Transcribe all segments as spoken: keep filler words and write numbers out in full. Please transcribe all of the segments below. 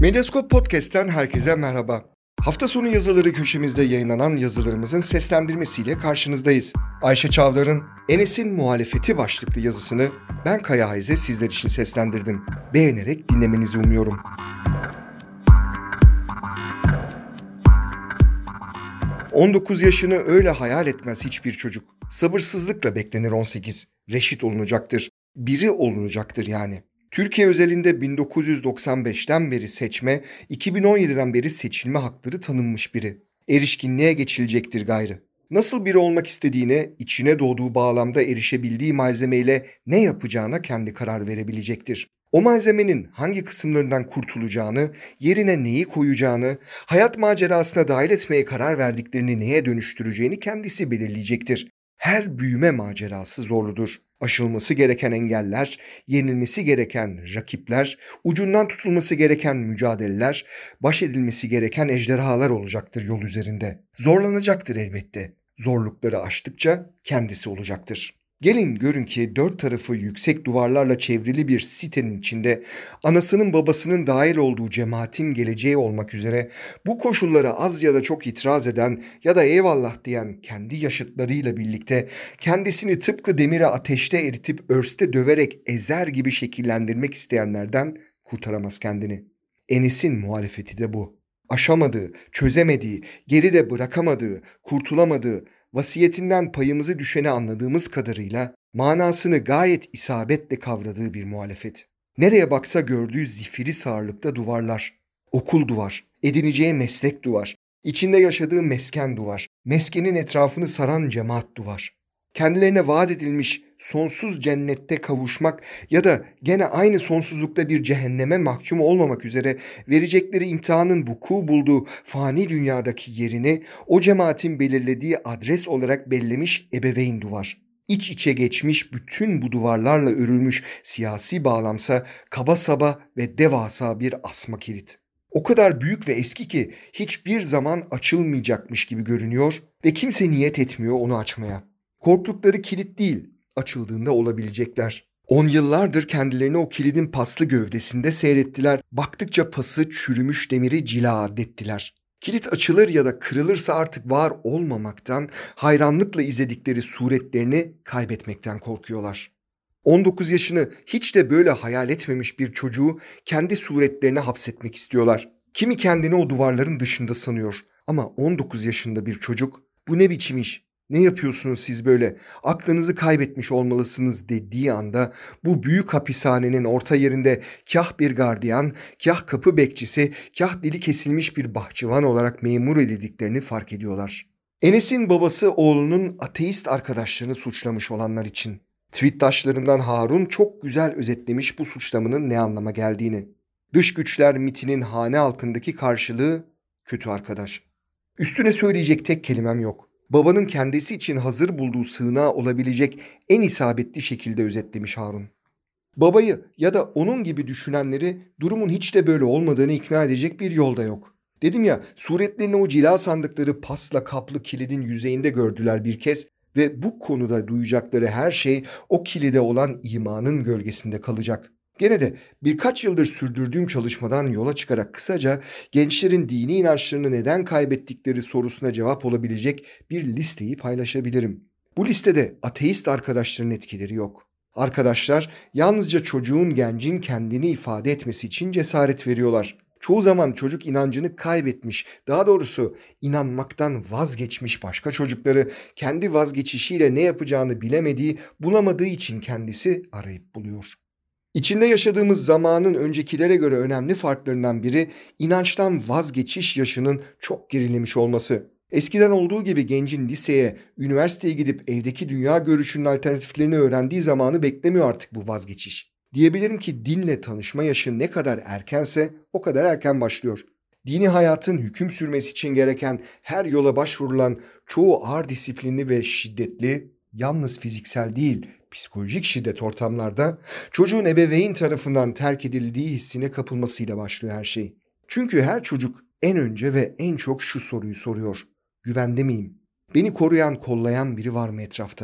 Medyaskop Podcast'ten herkese merhaba. Hafta sonu yazıları köşemizde yayınlanan yazılarımızın seslendirmesiyle karşınızdayız. Ayşe Çavdar'ın Enes'in Muhalefeti başlıklı yazısını ben Kaya Hayze sizler için seslendirdim. Beğenerek dinlemenizi umuyorum. on dokuz yaşını öyle hayal etmez hiçbir çocuk. Sabırsızlıkla beklenir on sekiz. Reşit olunacaktır. Biri olunacaktır yani. Türkiye özelinde bin dokuz yüz doksan beşten beri seçme, iki bin on yediden beri seçilme hakları tanınmış biri. Erişkinliğe geçilecektir gayrı. Nasıl biri olmak istediğine, içine doğduğu bağlamda erişebildiği malzemeyle ne yapacağına kendi karar verebilecektir. O malzemenin hangi kısımlarından kurtulacağını, yerine neyi koyacağını, hayat macerasına dahil etmeye karar verdiklerini neye dönüştüreceğini kendisi belirleyecektir. Her büyüme macerası zorludur. Aşılması gereken engeller, yenilmesi gereken rakipler, ucundan tutulması gereken mücadeleler, baş edilmesi gereken ejderhalar olacaktır yol üzerinde. Zorlanacaktır elbette. Zorlukları aştıkça kendisi olacaktır. Gelin görün ki dört tarafı yüksek duvarlarla çevrili bir sitenin içinde anasının babasının dahil olduğu cemaatin geleceği olmak üzere bu koşullara az ya da çok itiraz eden ya da eyvallah diyen kendi yaşıtlarıyla birlikte kendisini tıpkı demiri ateşte eritip örste döverek ezer gibi şekillendirmek isteyenlerden kurtaramaz kendini. Enes'in muhalefeti de bu. Aşamadığı, çözemediği, geride bırakamadığı, kurtulamadığı, vasiyetinden payımızı düşeni anladığımız kadarıyla manasını gayet isabetle kavradığı bir muhalefet. Nereye baksa gördüğü zifiri sağırlıkta duvarlar. Okul duvar, edineceği meslek duvar, içinde yaşadığı mesken duvar, meskenin etrafını saran cemaat duvar. Kendilerine vaat edilmiş sonsuz cennette kavuşmak ya da gene aynı sonsuzlukta bir cehenneme mahkum olmamak üzere verecekleri imtihanın vuku bulduğu fani dünyadaki yerini o cemaatin belirlediği adres olarak bellemiş ebeveyn duvar. İç içe geçmiş bütün bu duvarlarla örülmüş siyasi bağlamsa kaba saba ve devasa bir asma kilit. O kadar büyük ve eski ki hiçbir zaman açılmayacakmış gibi görünüyor ve kimse niyet etmiyor onu açmaya. Korktukları kilit değil, açıldığında olabilecekler. On yıllardır kendilerini o kilidin paslı gövdesinde seyrettiler. Baktıkça pası çürümüş demiri cila addettiler. Kilit açılır ya da kırılırsa artık var olmamaktan, hayranlıkla izledikleri suretlerini kaybetmekten korkuyorlar. on dokuz yaşını hiç de böyle hayal etmemiş bir çocuğu kendi suretlerine hapsetmek istiyorlar. Kimi kendini o duvarların dışında sanıyor. Ama on dokuz yaşında bir çocuk, bu ne biçim iş? Ne yapıyorsunuz siz böyle? Aklınızı kaybetmiş olmalısınız dediği anda bu büyük hapishanenin orta yerinde kah bir gardiyan, kah kapı bekçisi, kah dili kesilmiş bir bahçıvan olarak memur edildiklerini fark ediyorlar. Enes'in babası oğlunun ateist arkadaşlarını suçlamış olanlar için. Tweetdaşlarından Harun çok güzel özetlemiş bu suçlamanın ne anlama geldiğini. Dış güçler mitinin hane halkındaki karşılığı kötü arkadaş. Üstüne söyleyecek tek kelimem yok. Babanın kendisi için hazır bulduğu sığınağı olabilecek en isabetli şekilde özetlemiş Harun. Babayı ya da onun gibi düşünenleri durumun hiç de böyle olmadığını ikna edecek bir yol da yok. Dedim ya, suretlerini o cila sandıkları pasla kaplı kilidin yüzeyinde gördüler bir kez ve bu konuda duyacakları her şey o kilide olan imanın gölgesinde kalacak. Gene de birkaç yıldır sürdürdüğüm çalışmadan yola çıkarak kısaca gençlerin dini inançlarını neden kaybettikleri sorusuna cevap olabilecek bir listeyi paylaşabilirim. Bu listede ateist arkadaşların etkileri yok. Arkadaşlar yalnızca çocuğun, gencin kendini ifade etmesi için cesaret veriyorlar. Çoğu zaman çocuk inancını kaybetmiş, daha doğrusu inanmaktan vazgeçmiş başka çocukları kendi vazgeçişiyle ne yapacağını bilemediği, bulamadığı için kendisi arayıp buluyor. İçinde yaşadığımız zamanın öncekilere göre önemli farklarından biri inançtan vazgeçiş yaşının çok gerilemiş olması. Eskiden olduğu gibi gencin liseye, üniversiteye gidip evdeki dünya görüşünün alternatiflerini öğrendiği zamanı beklemiyor artık bu vazgeçiş. Diyebilirim ki dinle tanışma yaşı ne kadar erkense o kadar erken başlıyor. Dini hayatın hüküm sürmesi için gereken her yola başvurulan çoğu ağır disiplinli ve şiddetli, yalnız fiziksel değil, psikolojik şiddet ortamlarda çocuğun ebeveyn tarafından terk edildiği hissine kapılmasıyla başlıyor her şey. Çünkü her çocuk en önce ve en çok şu soruyu soruyor. Güvende miyim? Beni koruyan, kollayan biri var mı etrafta?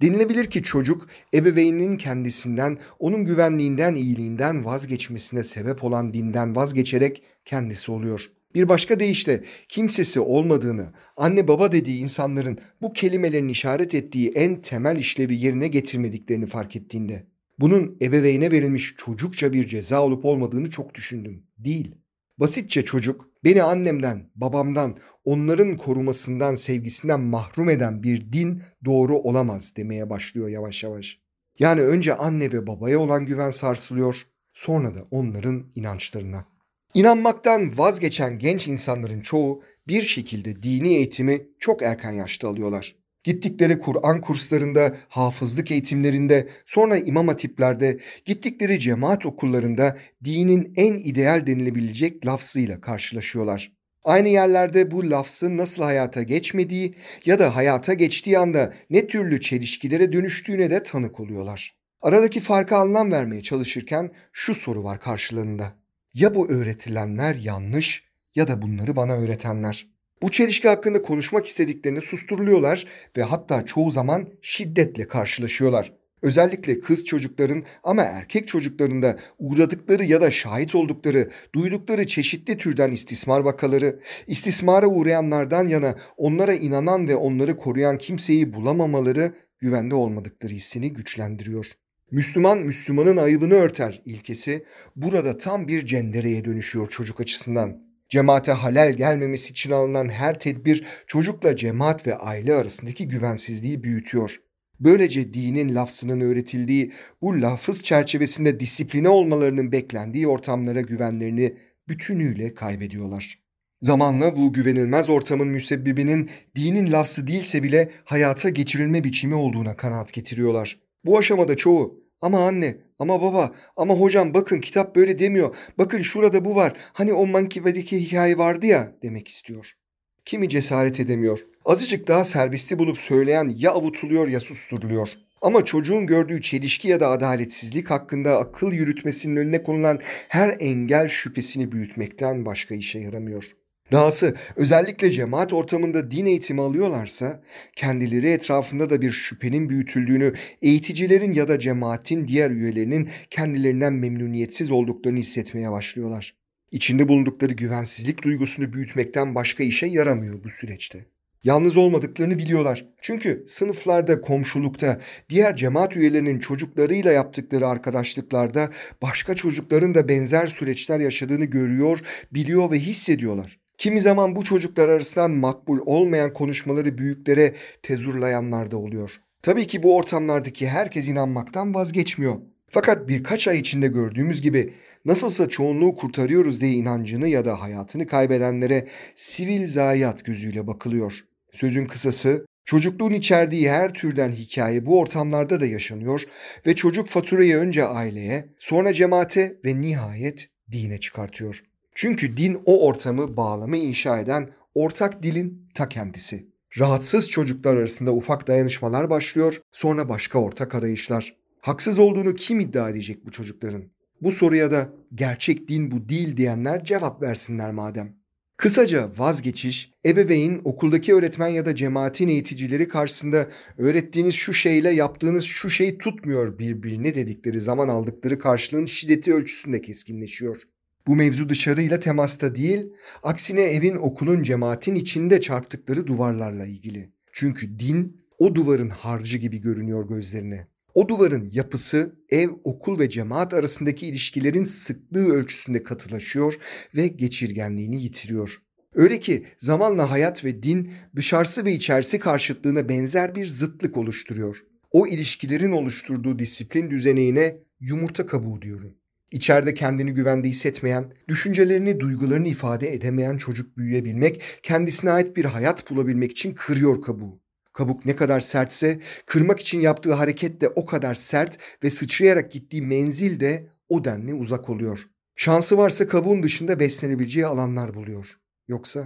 Denilebilir ki çocuk, ebeveyninin kendisinden, onun güvenliğinden, iyiliğinden vazgeçmesine sebep olan dinden vazgeçerek kendisi oluyor. Bir başka deyişle kimsesi olmadığını, anne baba dediği insanların bu kelimelerin işaret ettiği en temel işlevi yerine getirmediklerini fark ettiğinde. Bunun ebeveyne verilmiş çocukça bir ceza olup olmadığını çok düşündüm. Değil. Basitçe çocuk, beni annemden, babamdan, onların korumasından, sevgisinden mahrum eden bir din doğru olamaz demeye başlıyor yavaş yavaş. Yani önce anne ve babaya olan güven sarsılıyor, sonra da onların inançlarına. İnanmaktan vazgeçen genç insanların çoğu bir şekilde dini eğitimi çok erken yaşta alıyorlar. Gittikleri Kur'an kurslarında, hafızlık eğitimlerinde, sonra imam hatiplerde, gittikleri cemaat okullarında dinin en ideal denilebilecek lafzıyla karşılaşıyorlar. Aynı yerlerde bu lafzın nasıl hayata geçmediği ya da hayata geçtiği anda ne türlü çelişkilere dönüştüğüne de tanık oluyorlar. Aradaki farka anlam vermeye çalışırken şu soru var karşılarında. Ya bu öğretilenler yanlış ya da bunları bana öğretenler. Bu çelişki hakkında konuşmak istediklerini susturuluyorlar ve hatta çoğu zaman şiddetle karşılaşıyorlar. Özellikle kız çocukların ama erkek çocukların da uğradıkları ya da şahit oldukları, duydukları çeşitli türden istismar vakaları, istismara uğrayanlardan yana onlara inanan ve onları koruyan kimseyi bulamamaları güvende olmadıkları hissini güçlendiriyor. Müslüman Müslümanın ayıbını örter ilkesi burada tam bir cendereye dönüşüyor çocuk açısından. Cemaate halal gelmemesi için alınan her tedbir çocukla cemaat ve aile arasındaki güvensizliği büyütüyor. Böylece dinin lafzının öğretildiği bu lafız çerçevesinde disipline olmalarının beklendiği ortamlara güvenlerini bütünüyle kaybediyorlar. Zamanla bu güvenilmez ortamın müsebbibinin dinin lafzı değilse bile hayata geçirilme biçimi olduğuna kanaat getiriyorlar. Bu aşamada çoğu ama anne, ama baba, ama hocam bakın kitap böyle demiyor, bakın şurada bu var, hani o Mankiva'daki hikaye vardı ya demek istiyor. Kimi cesaret edemiyor. Azıcık daha serbesti bulup söyleyen ya avutuluyor ya susturuluyor. Ama çocuğun gördüğü çelişki ya da adaletsizlik hakkında akıl yürütmesinin önüne konulan her engel şüphesini büyütmekten başka işe yaramıyor. Dahası özellikle cemaat ortamında din eğitimi alıyorlarsa kendileri etrafında da bir şüphenin büyütüldüğünü, eğiticilerin ya da cemaatin diğer üyelerinin kendilerinden memnuniyetsiz olduklarını hissetmeye başlıyorlar. İçinde bulundukları güvensizlik duygusunu büyütmekten başka işe yaramıyor bu süreçte. Yalnız olmadıklarını biliyorlar. Çünkü sınıflarda, komşulukta, diğer cemaat üyelerinin çocuklarıyla yaptıkları arkadaşlıklarda başka çocukların da benzer süreçler yaşadığını görüyor, biliyor ve hissediyorlar. Kimi zaman bu çocuklar arasından makbul olmayan konuşmaları büyüklere tezurlayanlar da oluyor. Tabii ki bu ortamlardaki herkes inanmaktan vazgeçmiyor. Fakat birkaç ay içinde gördüğümüz gibi nasılsa çoğunluğu kurtarıyoruz diye inancını ya da hayatını kaybedenlere sivil zayiat gözüyle bakılıyor. Sözün kısası, çocukluğun içerdiği her türden hikaye bu ortamlarda da yaşanıyor ve çocuk faturayı önce aileye, sonra cemaate ve nihayet dine çıkartıyor. Çünkü din o ortamı, bağlamı inşa eden ortak dilin ta kendisi. Rahatsız çocuklar arasında ufak dayanışmalar başlıyor, sonra başka ortak arayışlar. Haksız olduğunu kim iddia edecek bu çocukların? Bu soruya da gerçek din bu değil diyenler cevap versinler madem. Kısaca vazgeçiş, ebeveyn, okuldaki öğretmen ya da cemaatin eğiticileri karşısında öğrettiğiniz şu şeyle yaptığınız şu şey tutmuyor birbirini dedikleri zaman aldıkları karşılığın şiddeti ölçüsünde keskinleşiyor. Bu mevzu dışarıyla temasta değil, aksine evin, okulun, cemaatin içinde çarptıkları duvarlarla ilgili. Çünkü din o duvarın harcı gibi görünüyor gözlerine. O duvarın yapısı ev, okul ve cemaat arasındaki ilişkilerin sıklığı ölçüsünde katılaşıyor ve geçirgenliğini yitiriyor. Öyle ki zamanla hayat ve din dışarısı ve içerisi karşıtlığına benzer bir zıtlık oluşturuyor. O ilişkilerin oluşturduğu disiplin düzenine yumurta kabuğu diyorum. İçeride kendini güvende hissetmeyen, düşüncelerini, duygularını ifade edemeyen çocuk büyüyebilmek, kendisine ait bir hayat bulabilmek için kırıyor kabuğu. Kabuk ne kadar sertse, kırmak için yaptığı hareket de o kadar sert ve sıçrayarak gittiği menzil de o denli uzak oluyor. Şansı varsa kabuğun dışında beslenebileceği alanlar buluyor. Yoksa?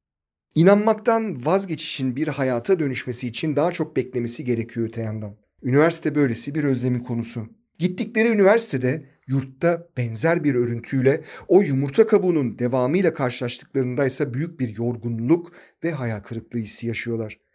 İnanmaktan vazgeçişin bir hayata dönüşmesi için daha çok beklemesi gerekiyor öte yandan. Üniversite böylesi bir özlemin konusu. Gittikleri üniversitede yurtta benzer bir örüntüyle o yumurta kabuğunun devamıyla karşılaştıklarında ise büyük bir yorgunluk ve hayal kırıklığı hissi yaşıyorlar.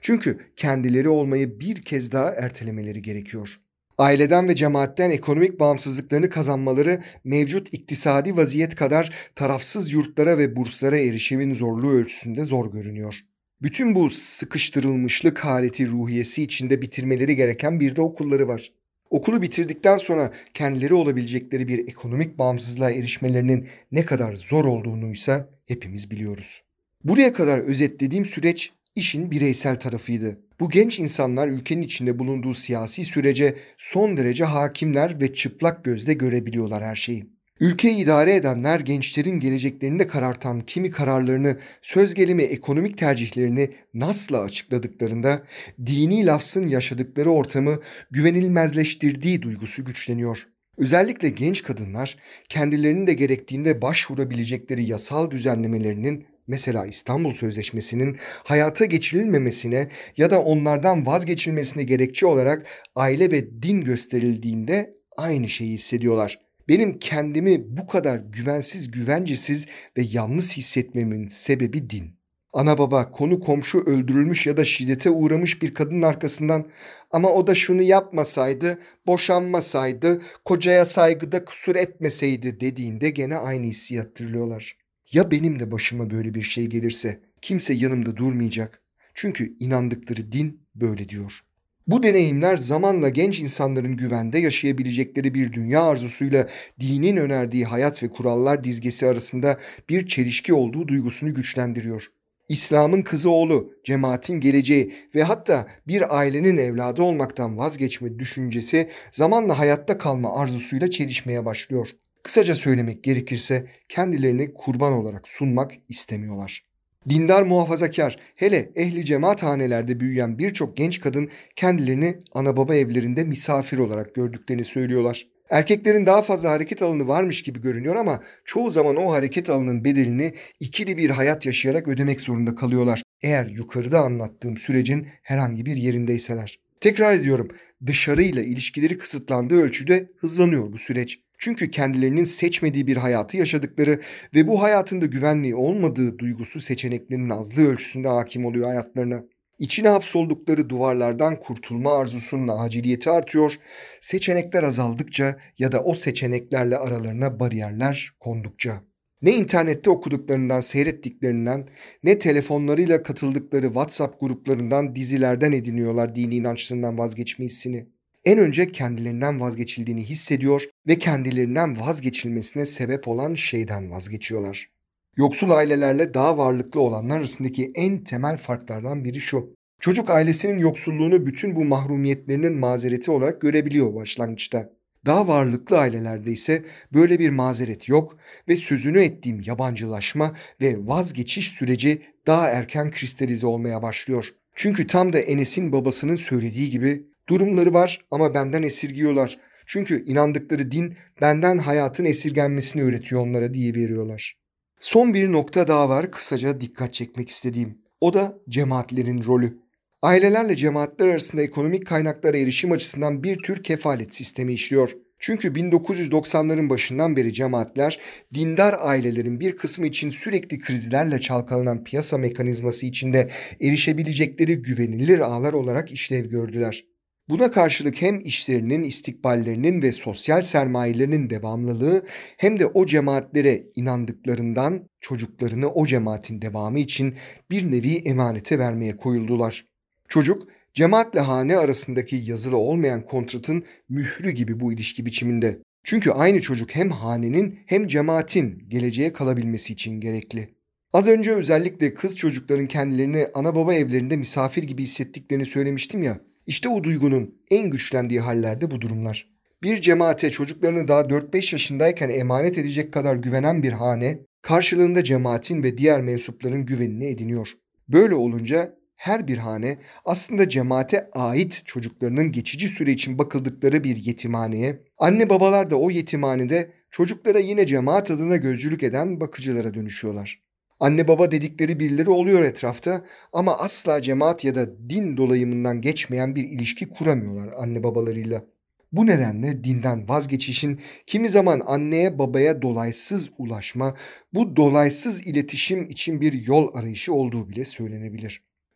Çünkü kendileri olmayı bir kez daha ertelemeleri gerekiyor. Aileden ve cemaatten ekonomik bağımsızlıklarını kazanmaları mevcut iktisadi vaziyet kadar tarafsız yurtlara ve burslara erişimin zorluğu ölçüsünde zor görünüyor. Bütün bu sıkıştırılmışlık haleti ruhiyesi içinde bitirmeleri gereken bir de okulları var. Okulu bitirdikten sonra kendileri olabilecekleri bir ekonomik bağımsızlığa erişmelerinin ne kadar zor olduğunuysa hepimiz biliyoruz. Buraya kadar özetlediğim süreç işin bireysel tarafıydı. Bu genç insanlar ülkenin içinde bulunduğu siyasi sürece son derece hakimler ve çıplak gözle görebiliyorlar her şeyi. Ülkeyi idare edenler gençlerin geleceklerini de karartan kimi kararlarını, söz gelimi ekonomik tercihlerini nasla açıkladıklarında dini lafzın yaşadıkları ortamı güvenilmezleştirdiği duygusu güçleniyor. Özellikle genç kadınlar kendilerinin de gerektiğinde başvurabilecekleri yasal düzenlemelerinin, mesela İstanbul Sözleşmesi'nin hayata geçirilmemesine ya da onlardan vazgeçilmesine gerekçe olarak aile ve din gösterildiğinde aynı şeyi hissediyorlar. Benim kendimi bu kadar güvensiz, güvencesiz ve yalnız hissetmemin sebebi din. Ana baba, konu komşu öldürülmüş ya da şiddete uğramış bir kadının arkasından ama o da şunu yapmasaydı, boşanmasaydı, kocaya saygıda kusur etmeseydi dediğinde gene aynı hissi yattırılıyorlar. Ya benim de başıma böyle bir şey gelirse kimse yanımda durmayacak. Çünkü inandıkları din böyle diyor. Bu deneyimler zamanla genç insanların güvende yaşayabilecekleri bir dünya arzusuyla dinin önerdiği hayat ve kurallar dizgesi arasında bir çelişki olduğu duygusunu güçlendiriyor. İslam'ın kızı oğlu, cemaatin geleceği ve hatta bir ailenin evladı olmaktan vazgeçme düşüncesi zamanla hayatta kalma arzusuyla çelişmeye başlıyor. Kısaca söylemek gerekirse kendilerini kurban olarak sunmak istemiyorlar. Dindar muhafazakar, hele ehli cemaat hanelerde büyüyen birçok genç kadın kendilerini ana baba evlerinde misafir olarak gördüklerini söylüyorlar. Erkeklerin daha fazla hareket alanı varmış gibi görünüyor ama çoğu zaman o hareket alanının bedelini ikili bir hayat yaşayarak ödemek zorunda kalıyorlar. Eğer yukarıda anlattığım sürecin herhangi bir yerindeyseler. Tekrar ediyorum, dışarıyla ilişkileri kısıtlandığı ölçüde hızlanıyor bu süreç. Çünkü kendilerinin seçmediği bir hayatı yaşadıkları ve bu hayatında güvenliği olmadığı duygusu seçeneklerinin azlığı ölçüsünde hakim oluyor hayatlarına. İçine hapsoldukları duvarlardan kurtulma arzusunun aciliyeti artıyor, seçenekler azaldıkça ya da o seçeneklerle aralarına bariyerler kondukça. Ne internette okuduklarından, seyrettiklerinden, ne telefonlarıyla katıldıkları WhatsApp gruplarından, dizilerden ediniyorlar dini inançlarından vazgeçme hissini. En önce kendilerinden vazgeçildiğini hissediyor ve kendilerinden vazgeçilmesine sebep olan şeyden vazgeçiyorlar. Yoksul ailelerle daha varlıklı olanlar arasındaki en temel farklardan biri şu. Çocuk ailesinin yoksulluğunu bütün bu mahrumiyetlerinin mazereti olarak görebiliyor başlangıçta. Daha varlıklı ailelerde ise böyle bir mazeret yok ve sözünü ettiğim yabancılaşma ve vazgeçiş süreci daha erken kristalize olmaya başlıyor. Çünkü tam da Enes'in babasının söylediği gibi durumları var ama benden esirgiyorlar. Çünkü inandıkları din benden hayatın esirgenmesini öğretiyor onlara diye veriyorlar. Son bir nokta daha var kısaca dikkat çekmek istediğim. O da cemaatlerin rolü. Ailelerle cemaatler arasında ekonomik kaynaklara erişim açısından bir tür kefalet sistemi işliyor. Çünkü bin dokuz yüz doksanların başından beri cemaatler dindar ailelerin bir kısmı için sürekli krizlerle çalkalanan piyasa mekanizması içinde erişebilecekleri güvenilir ağlar olarak işlev gördüler. Buna karşılık hem işlerinin, istikballerinin ve sosyal sermayelerinin devamlılığı hem de o cemaatlere inandıklarından çocuklarını o cemaatin devamı için bir nevi emanete vermeye koyuldular. Çocuk, cemaatle hane arasındaki yazılı olmayan kontratın mührü gibi bu ilişki biçiminde. Çünkü aynı çocuk hem hanenin hem cemaatin geleceğe kalabilmesi için gerekli. Az önce özellikle kız çocukların kendilerini ana baba evlerinde misafir gibi hissettiklerini söylemiştim ya. İşte o duygunun en güçlendiği hallerde bu durumlar. Bir cemaate çocuklarını daha dört beş yaşındayken emanet edecek kadar güvenen bir hane, karşılığında cemaatin ve diğer mensupların güvenini ediniyor. Böyle olunca her bir hane aslında cemaate ait çocuklarının geçici süre için bakıldıkları bir yetimhaneye, anne babalar da o yetimhanede çocuklara yine cemaat adına gözcülük eden bakıcılara dönüşüyorlar. Anne baba dedikleri birileri oluyor etrafta ama asla cemaat ya da din dolayımından geçmeyen bir ilişki kuramıyorlar anne babalarıyla. Bu nedenle dinden vazgeçişin kimi zaman anneye babaya dolaysız ulaşma, bu dolaysız iletişim için bir yol arayışı olduğu bile söylenebilir.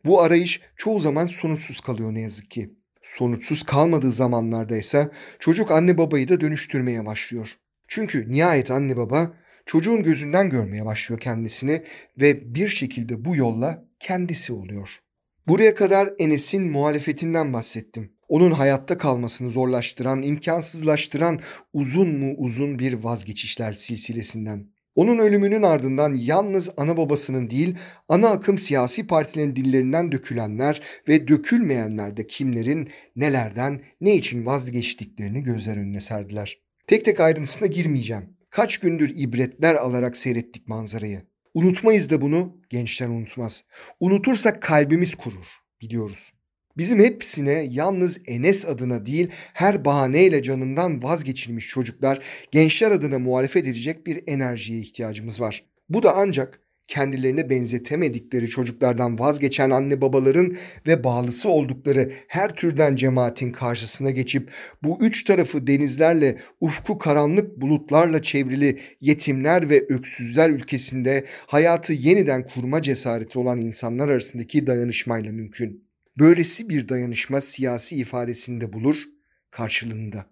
Bu arayış çoğu zaman sonuçsuz kalıyor ne yazık ki. Sonuçsuz kalmadığı zamanlarda ise çocuk anne babayı da dönüştürmeye başlıyor. Çünkü nihayet anne baba çocuğun gözünden görmeye başlıyor kendisini ve bir şekilde bu yolla kendisi oluyor. Buraya kadar Enes'in muhalefetinden bahsettim. Onun hayatta kalmasını zorlaştıran, imkansızlaştıran uzun mu uzun bir vazgeçişler silsilesinden. Onun ölümünün ardından yalnız ana babasının değil, ana akım siyasi partilerin dillerinden dökülenler ve dökülmeyenler de kimlerin nelerden, ne için vazgeçtiklerini gözler önüne serdiler. Tek tek ayrıntısına girmeyeceğim. Kaç gündür ibretler alarak seyrettik manzarayı. Unutmayız da bunu, gençler unutmaz. Unutursak kalbimiz kurur, biliyoruz. Bizim hepsine yalnız Enes adına değil, her bahaneyle canından vazgeçilmiş çocuklar, gençler adına muhalefet edecek bir enerjiye ihtiyacımız var. Bu da ancak kendilerine benzetemedikleri çocuklardan vazgeçen anne babaların ve bağlısı oldukları her türden cemaatin karşısına geçip bu üç tarafı denizlerle, ufku karanlık bulutlarla çevrili yetimler ve öksüzler ülkesinde hayatı yeniden kurma cesareti olan insanlar arasındaki dayanışmayla mümkün. Böylesi bir dayanışma siyasi ifadesinde bulur, karşılığında.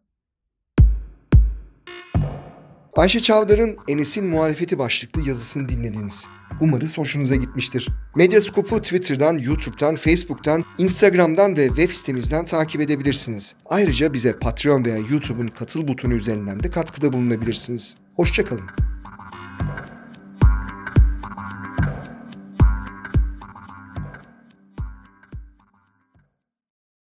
Ayşe Çavdar'ın Enes'in muhalefeti başlıklı yazısını dinlediniz. Umarız hoşunuza gitmiştir. Medyaskop'u Twitter'dan, YouTube'dan, Facebook'tan, Instagram'dan ve web sitemizden takip edebilirsiniz. Ayrıca bize Patreon veya YouTube'un katıl butonu üzerinden de katkıda bulunabilirsiniz. Hoşça kalın.